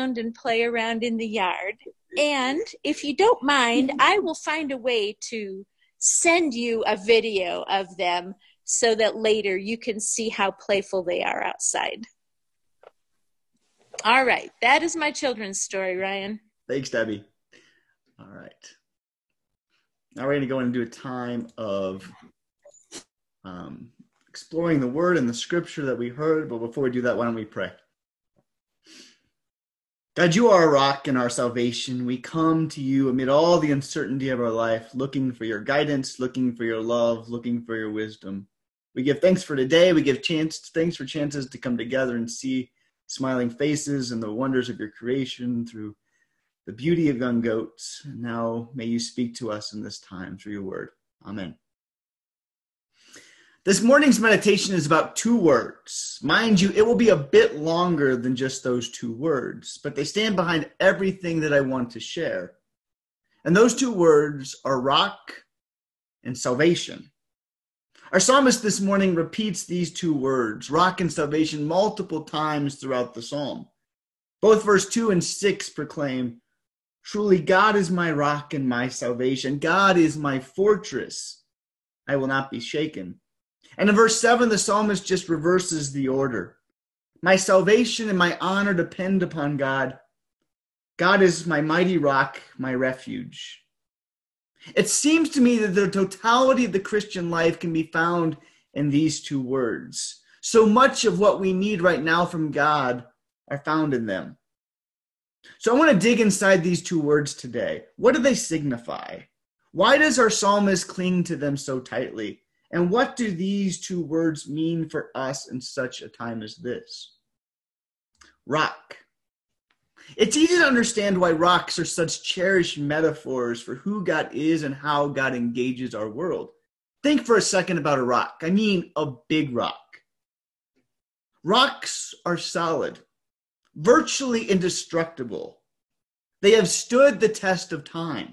around and play around in the yard. And if you don't mind, I will find a way to send you a video of them so that later you can see how playful they are outside. All right, that is my children's story, Ryan. Thanks, Debbie. All right. Now we're going to go into a time of exploring the word and the scripture that we heard. But before we do that, why don't we pray? God, you are a rock in our salvation. We come to you amid all the uncertainty of our life, looking for your guidance, looking for your love, looking for your wisdom. We give thanks for today. We give thanks for chances to come together and see smiling faces and the wonders of your creation through the beauty of young goats. Now may you speak to us in this time through your word. Amen. This morning's meditation is about 2 words. Mind you, it will be a bit longer than just those 2 words, but they stand behind everything that I want to share. And those 2 words are rock and salvation. Our psalmist this morning repeats these 2 words, rock and salvation, multiple times throughout the psalm. Both verse 2 and 6 proclaim, truly God is my rock and my salvation. God is my fortress. I will not be shaken. And in verse 7, the psalmist just reverses the order. My salvation and my honor depend upon God. God is my mighty rock, my refuge. It seems to me that the totality of the Christian life can be found in these 2 words. So much of what we need right now from God are found in them. So I want to dig inside these 2 words today. What do they signify? Why does our psalmist cling to them so tightly? And what do these 2 words mean for us in such a time as this? Rock. It's easy to understand why rocks are such cherished metaphors for who God is and how God engages our world. Think for a second about a rock. I mean, a big rock. Rocks are solid, virtually indestructible. They have stood the test of time.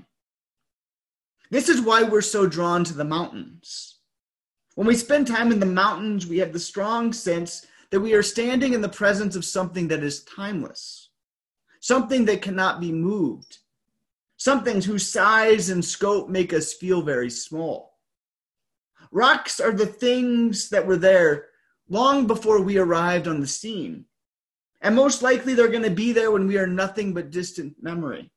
This is why we're so drawn to the mountains. When we spend time in the mountains, we have the strong sense that we are standing in the presence of something that is timeless, something that cannot be moved, something whose size and scope make us feel very small. Rocks are the things that were there long before we arrived on the scene, and most likely they're going to be there when we are nothing but distant memory.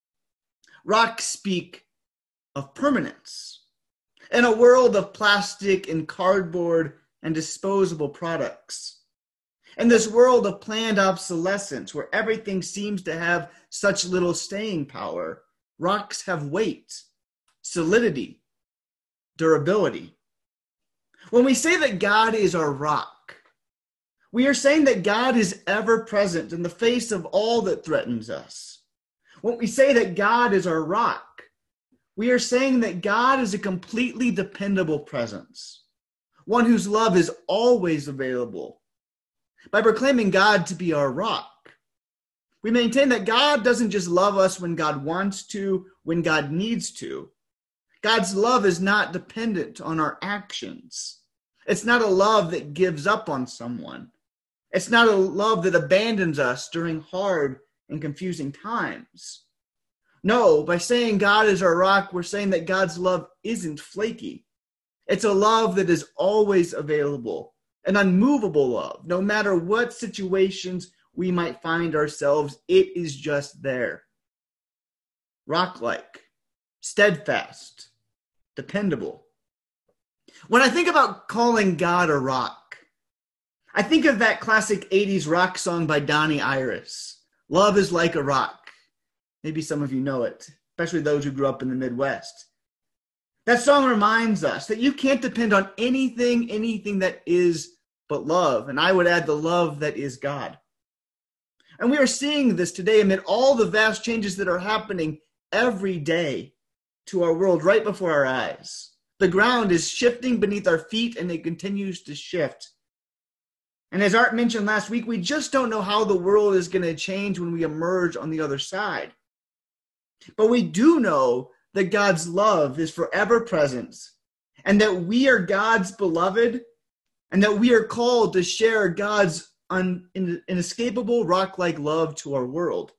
Rocks speak of permanence. In a world of plastic and cardboard and disposable products. In this world of planned obsolescence, where everything seems to have such little staying power, rocks have weight, solidity, durability. When we say that God is our rock, we are saying that God is ever present in the face of all that threatens us. When we say that God is our rock, we are saying that God is a completely dependable presence, one whose love is always available. By proclaiming God to be our rock, we maintain that God doesn't just love us when God wants to, when God needs to. God's love is not dependent on our actions. It's not a love that gives up on someone. It's not a love that abandons us during hard and confusing times. No, by saying God is our rock, we're saying that God's love isn't flaky. It's a love that is always available, an unmovable love. No matter what situations we might find ourselves, it is just there. Rock-like, steadfast, dependable. When I think about calling God a rock, I think of that classic 80s rock song by Donnie Iris, Love is Like a Rock. Maybe some of you know it, especially those who grew up in the Midwest. That song reminds us that you can't depend on anything that is but love. And I would add the love that is God. And we are seeing this today amid all the vast changes that are happening every day to our world right before our eyes. The ground is shifting beneath our feet and it continues to shift. And as Art mentioned last week, we just don't know how the world is going to change when we emerge on the other side. But we do know that God's love is forever present and that we are God's beloved and that we are called to share God's inescapable rock-like love to our world.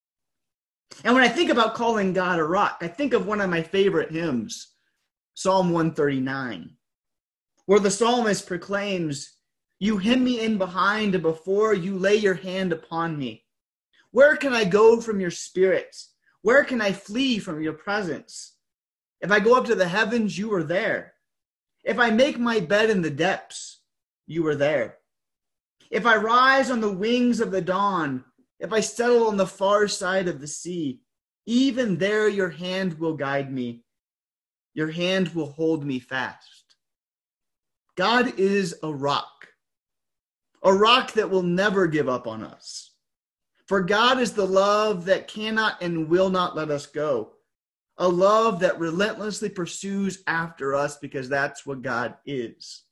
And when I think about calling God a rock, I think of one of my favorite hymns, Psalm 139, where the psalmist proclaims, "You hem me in behind and before, you lay your hand upon me. Where can I go from your spirit? Where can I flee from your presence? If I go up to the heavens, you are there. If I make my bed in the depths, you are there. If I rise on the wings of the dawn, if I settle on the far side of the sea, even there your hand will guide me. Your hand will hold me fast." God is a rock that will never give up on us. For God is the love that cannot and will not let us go, a love that relentlessly pursues after us, because that's what God is.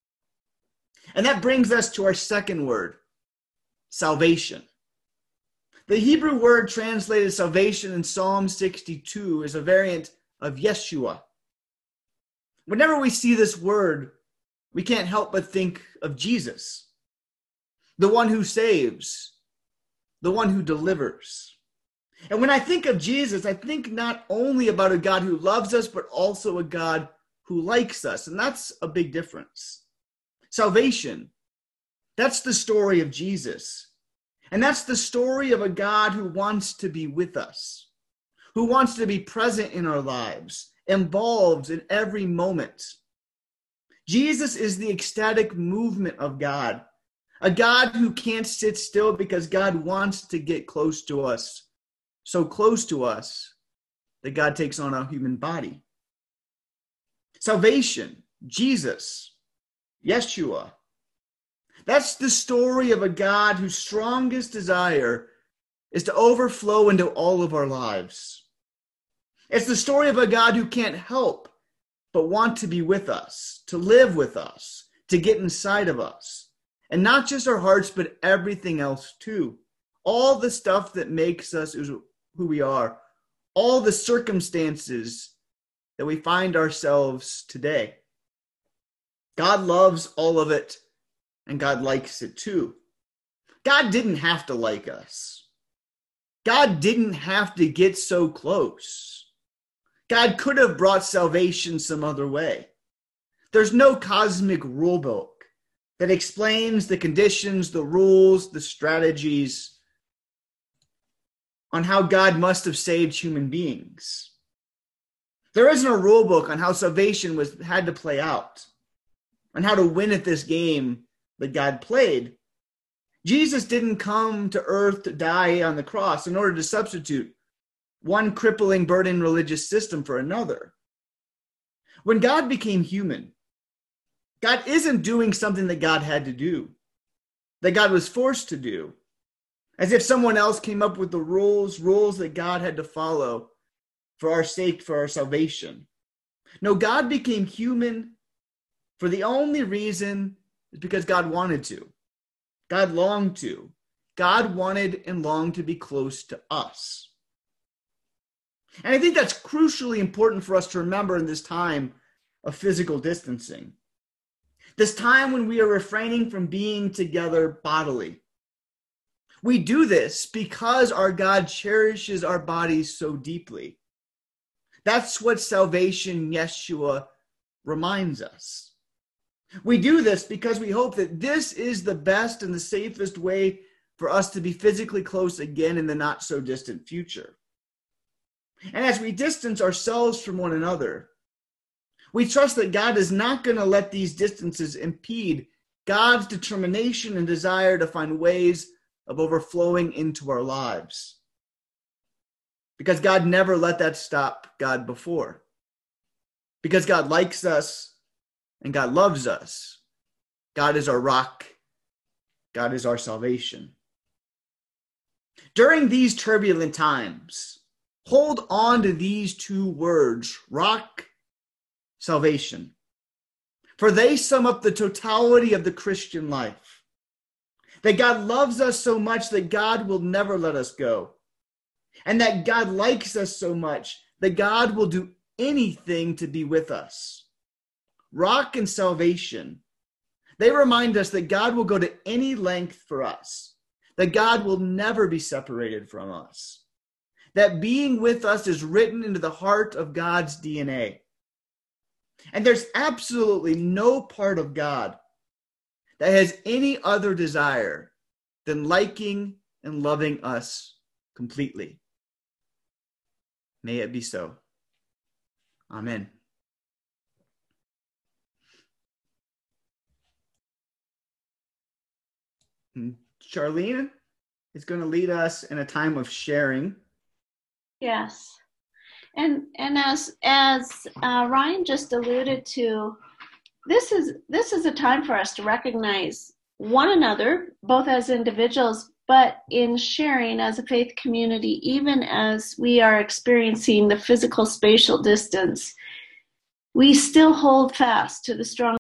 And that brings us to our second word, salvation. The Hebrew word translated salvation in Psalm 62 is a variant of Yeshua. Whenever we see this word, we can't help but think of Jesus, the one who saves, the one who delivers. And when I think of Jesus, I think not only about a God who loves us, but also a God who likes us. And that's a big difference. Salvation, that's the story of Jesus. And that's the story of a God who wants to be with us, who wants to be present in our lives, involved in every moment. Jesus is the ecstatic movement of God, a God who can't sit still because God wants to get close to us, so close to us that God takes on a human body. Salvation, Jesus, Yeshua. That's the story of a God whose strongest desire is to overflow into all of our lives. It's the story of a God who can't help but want to be with us, to live with us, to get inside of us. And not just our hearts, but everything else too. All the stuff that makes us who we are. All the circumstances that we find ourselves today. God loves all of it, and God likes it too. God didn't have to like us. God didn't have to get so close. God could have brought salvation some other way. There's no cosmic rule book that explains the conditions, the rules, the strategies on how God must have saved human beings. There isn't a rule book on how salvation had to play out, on how to win at this game that God played. Jesus didn't come to earth to die on the cross in order to substitute one crippling, burdened religious system for another. When God became human, God isn't doing something that God had to do, that God was forced to do, as if someone else came up with the rules that God had to follow for our sake, for our salvation. No, God became human for the only reason is because God wanted to. God longed to. God wanted and longed to be close to us. And I think that's crucially important for us to remember in this time of physical distancing. This time when we are refraining from being together bodily. We do this because our God cherishes our bodies so deeply. That's what salvation, Yeshua, reminds us. We do this because we hope that this is the best and the safest way for us to be physically close again in the not so distant future. And as we distance ourselves from one another, we trust that God is not going to let these distances impede God's determination and desire to find ways of overflowing into our lives. Because God never let that stop God before. Because God likes us and God loves us. God is our rock. God is our salvation. During these turbulent times, hold on to these two words, rock, salvation. For they sum up the totality of the Christian life. That God loves us so much that God will never let us go. And that God likes us so much that God will do anything to be with us. Rock and salvation. They remind us that God will go to any length for us, that God will never be separated from us, that being with us is written into the heart of God's DNA. And there's absolutely no part of God that has any other desire than liking and loving us completely. May it be so. Amen. Charlene is going to lead us in a time of sharing. Yes. And as Ryan just alluded to, this is a time for us to recognize one another, both as individuals, but in sharing as a faith community, even as we are experiencing the physical spatial distance, we still hold fast to the strong